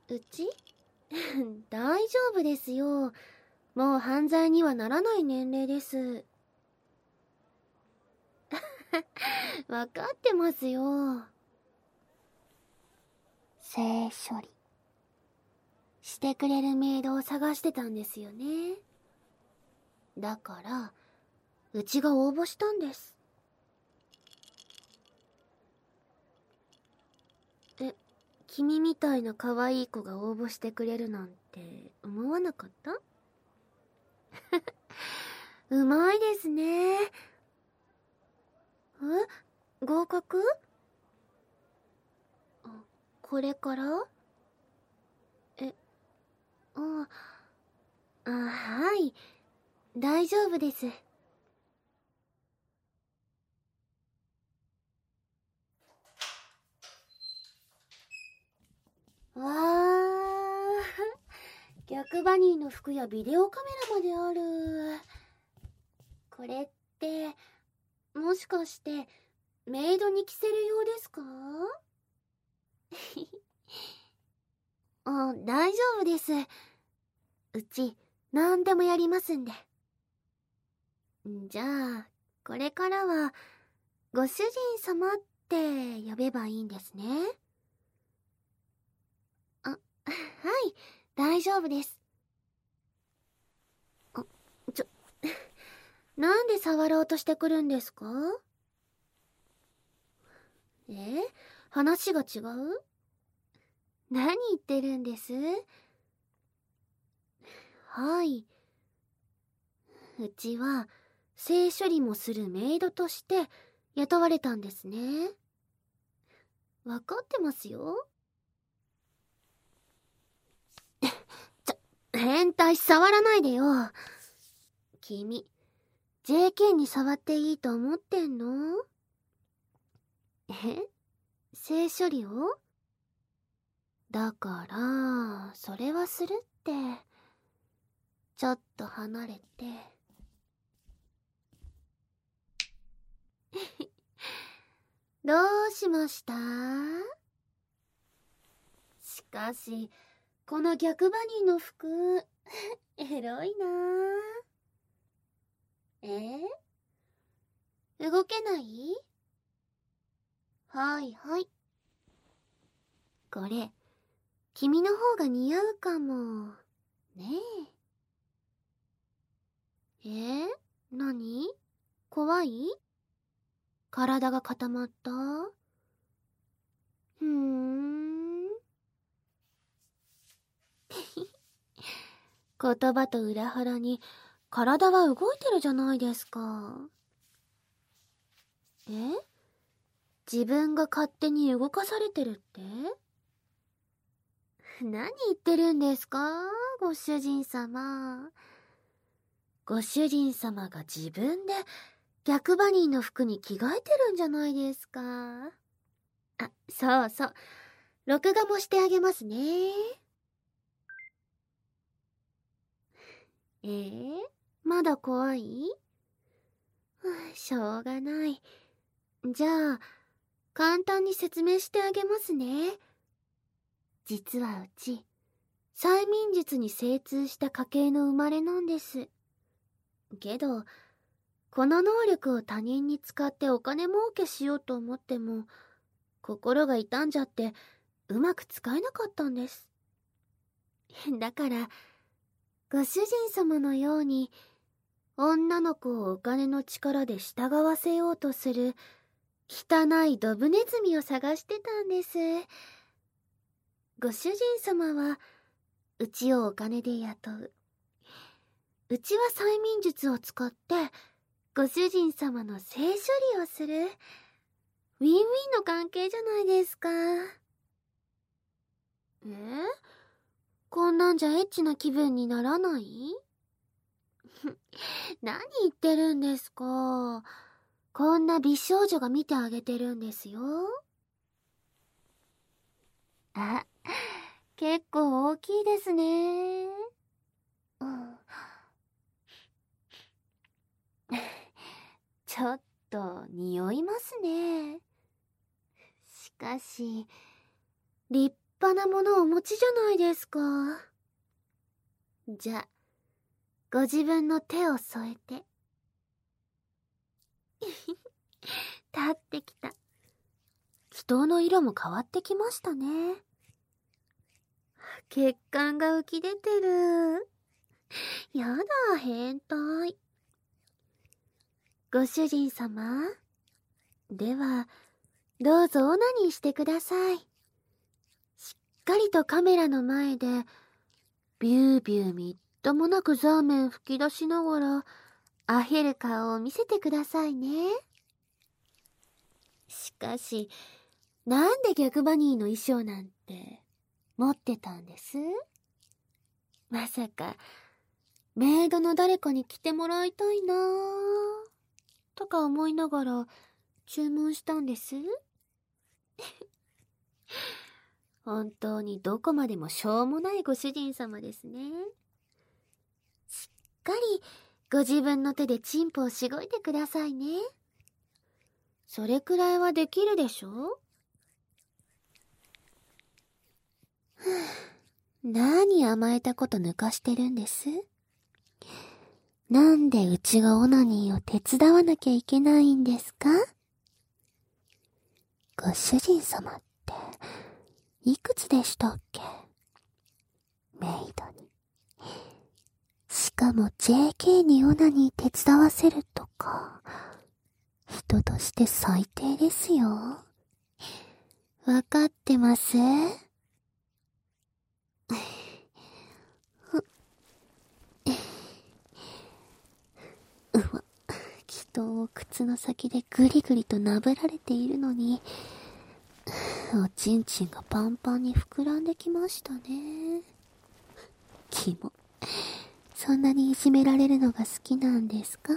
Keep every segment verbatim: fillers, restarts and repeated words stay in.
うち大丈夫ですよ。もう犯罪にはならない年齢です。わかってますよ。性処理してくれるメイドを探してたんですよね。だからうちが応募したんです。え、君みたいな可愛い子が応募してくれるなんて思わなかった？うまいですね。え、合格？あ、これから？え、あ、あ、はい。大丈夫です。わー。逆バニーの服やビデオカメラまである。これって、もしかして、メイドに着せるようですか？あ、大丈夫です。うち、何でもやりますんで。じゃあ、これからは、ご主人様って呼べばいいんですね。あ、はい、大丈夫です。あ、ちょ、なんで触ろうとしてくるんですか？え？話が違う？何言ってるんです？はい。うちは、性処理もするメイドとして雇われたんですね。わかってますよ。ちょ、変態触らないでよ。君、ジェーケー に触っていいと思ってんの？え？性処理を？だから、それはするって。ちょっと離れて。どうしました？しかし、この逆バニーの服、エロいなぁ。え？動けない？はいはい。これ、君の方が似合うかも。ねえ。え？何？怖い？体が固まった？ふーん。言葉と裏腹に体は動いてるじゃないですか。え？自分が勝手に動かされてるって？何言ってるんですか、ご主人様。ご主人様が自分で逆バニーの服に着替えてるんじゃないですか。あ、そうそう。録画もしてあげますね。えー、まだ怖い？しょうがない。じゃあ、簡単に説明してあげますね。実はうち、催眠術に精通した家系の生まれなんです。けど、この能力を他人に使ってお金儲けしようと思っても、心が傷んじゃって、うまく使えなかったんです。だから、ご主人様のように、女の子をお金の力で従わせようとする、汚いドブネズミを探してたんです。ご主人様は、うちをお金で雇う。うちは催眠術を使って、ご主人様の性処理をする。ウィンウィンの関係じゃないですか。え？こんなんじゃエッチな気分にならない？何言ってるんですか。こんな美少女が見てあげてるんですよ。あ、結構大きいですね。うん、ちょっと匂いますね。しかし、立派なものをお持ちじゃないですか。じゃ、ご自分の手を添えて。立ってきた。祈祷の色も変わってきましたね。血管が浮き出てる。やだ、変態。ご主人様。では、どうぞオナニーしてください。しっかりとカメラの前で、ビュービューみっともなくザーメン吹き出しながら、アヘる顔を見せてくださいね。しかし、なんでギャグバニーの衣装なんて持ってたんです？まさか、メイドの誰かに着てもらいたいなぁ、とか思いながら注文したんです。本当にどこまでもしょうもないご主人様ですね。しっかりご自分の手でチンポをしごいてくださいね。それくらいはできるでしょ？何甘えたこと抜かしてるんです？なんでうちがオナニーを手伝わなきゃいけないんですか？ご主人様っていくつでしたっけ？メイドに。しかも ジェーケー にオナニー手伝わせるとか、人として最低ですよ。わかってます？うわ、祈祷を靴の先でぐりぐりとなぶられているのに、おちんちんがパンパンに膨らんできましたね。キモ。そんなにいじめられるのが好きなんですか？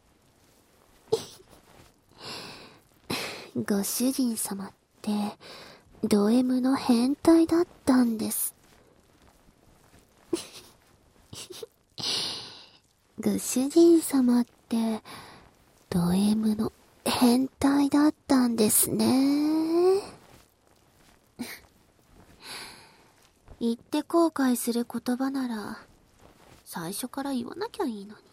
ご主人様ってド M の変態だったんです。ご主人様ってド M の変態だったんですね。言って後悔する言葉なら最初から言わなきゃいいのに。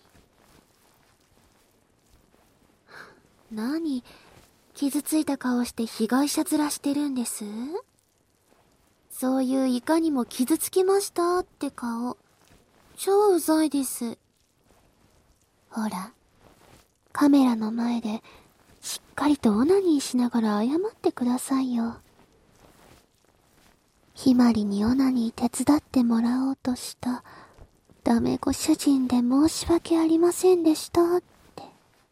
何、傷ついた顔して被害者面してるんです？そういういかにも傷つきましたって顔、超うざいです。ほら、カメラの前でしっかりとオナニーしながら謝ってくださいよ。ひまりにオナニー手伝ってもらおうとしたダメご主人で申し訳ありませんでしたって。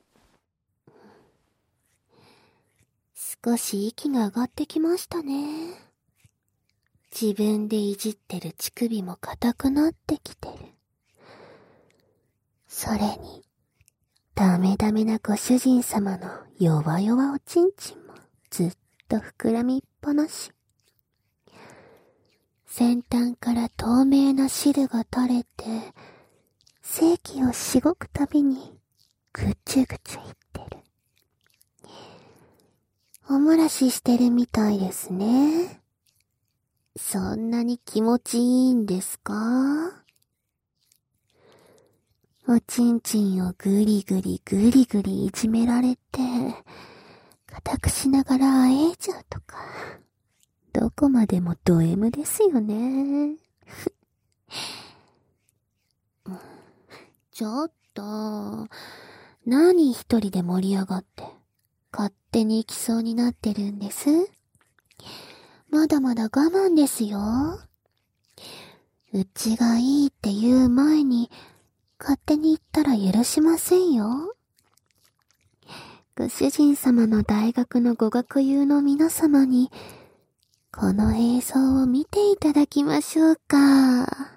少し息が上がってきましたね。自分でいじってる乳首も硬くなってきてる。それに、ダメダメなご主人様の弱々おちんちんもずっと膨らみっぱなし。先端から透明な汁が垂れて、精気をしごくたびにぐちゅぐちゅいってる。お漏らししてるみたいですね。そんなに気持ちいいんですか？おちんちんをぐりぐりぐりぐりいじめられて、固くしながらあえいちゃうとか、どこまでもド M ですよね。ちょっと、何一人で盛り上がって、勝手に行きそうになってるんです？まだまだ我慢ですよ。うちがいいって言う前に、勝手に言ったら許しませんよ。ご主人様の大学の語学友の皆様に、この映像を見ていただきましょうか。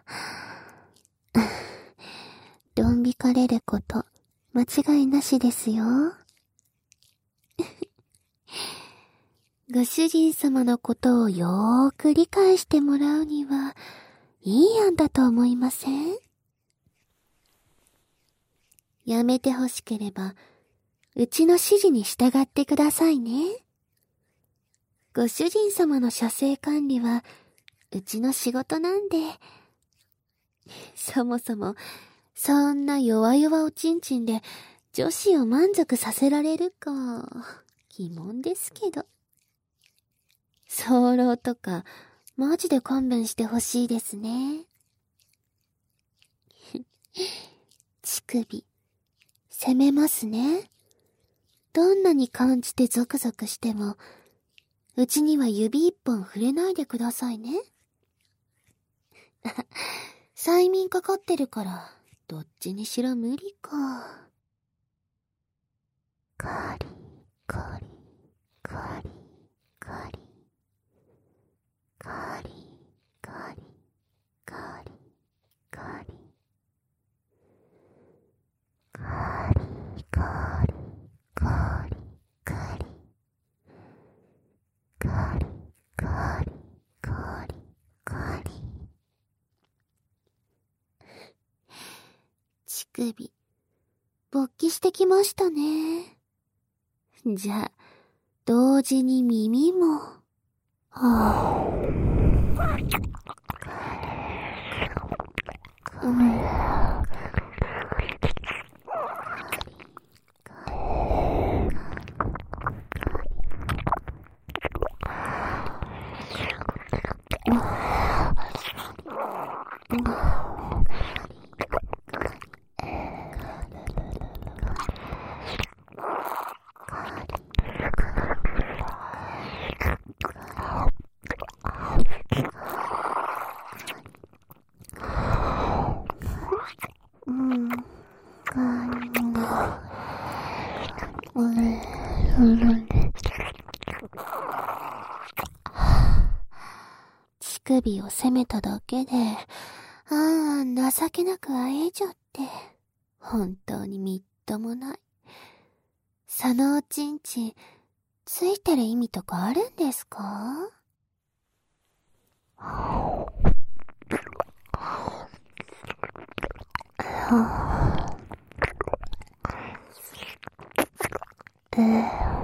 どんびかれること、間違いなしですよ。ご主人様のことをよーく理解してもらうには、いい案だと思いません？やめてほしければ、うちの指示に従ってくださいね。ご主人様の射精管理は、 うちの仕事なんで。そもそも、そんな弱々おちんちんで女子を満足させられるか、疑問ですけど。早漏とか、マジで勘弁してほしいですね。乳首、攻めますね。どんなに感じてゾクゾクしても、うちには指一本触れないでくださいね。催眠かかってるから、どっちにしろ無理か。カリカリカリカリカリカリカリカリカリカリカリカリカリカリカリカリカリ。乳首、勃起してきましたね。じゃあ、同時に耳も。はぁ。うん。乳首を責めただけで、ああ、情けなくあえいじゃって、本当にみっともない。そのおちんちん、ついてる意味とかあるんですか？えー